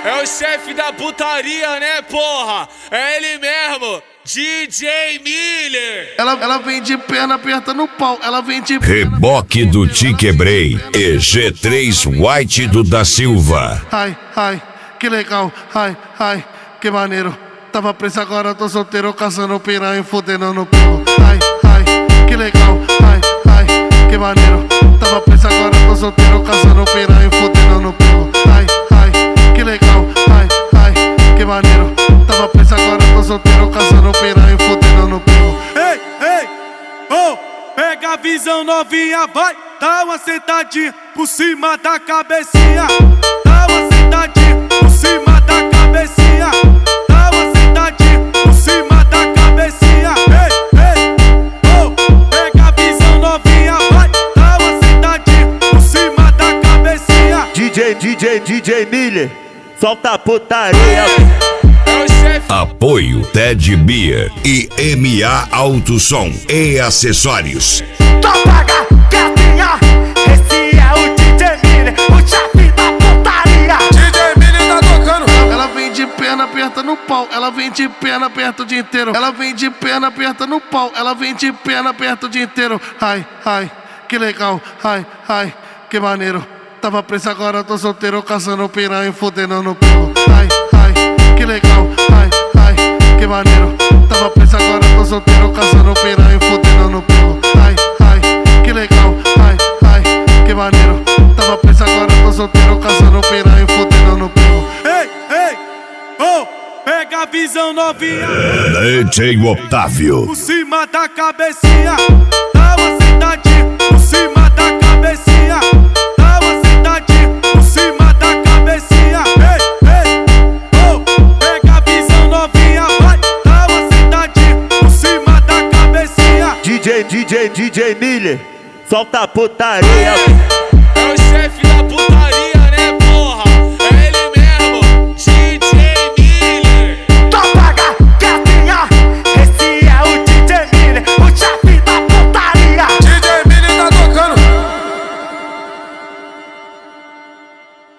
É o chefe da putaria, né, porra? É ele mesmo, DJ Miller. Ela vem de perna aperta no pau, ela vem de Reboque do Te Quebrei e G3 White do da Silva. Ai, que legal, ai, que maneiro. Tava preso, agora tô solteiro, caçando piranha e fudendo no pulo. Ai, que legal, ai, que maneiro. Tava preso, agora tô solteiro, caçando piranha e fudendo no pulo. Ai, que legal, ai, que maneiro. Tava preso, agora tô solteiro, caçando piranha e fudendo no pulo. Ei, oh, pega a visão novinha, vai, dá uma sentadinha por cima da cabecinha. Dá uma sentadinha por cima da cabecinha. Dá uma sentadinha por cima da cabecinha. Ei, oh, pega a visão novinha, vai, dá uma sentadinha por cima da cabecinha. DJ Miller, solta a putaria. Apoio Ted Beer e MA Alto Som e Acessórios. Topaga, gatinha, esse é o DJ Miller, o chefe da putaria. DJ Miller tá tocando. Ela vem de perna aperta no pau, ela vem de perna aperta o dia inteiro. Ela vem de perna aperta no pau, ela vem de perna aperta o dia inteiro. Ai, que legal, ai, que maneiro. Tava preso, agora tô solteiro, caçando piranha e fudendo no pulo. Ai, que legal, ai, que maneiro. Tava preso, agora tô solteiro, caçando piranha e fudendo no pulo. Ai, que legal, ai, que maneiro. Tava preso, agora tô solteiro, caçando piranha e fudendo no pulo. Ei, oh, pega a visão novinha. DJ Otávio. Por cima da cabecinha. Dá uma sentadinha por cima da cabecinha. Dá uma sentadinha por cima da cabecinha. Ei, oh, pega a visão novinha, vai, dá uma sentadinha por cima da cabecinha. DJ Miller, solta a putaria. É o chefe da putaria.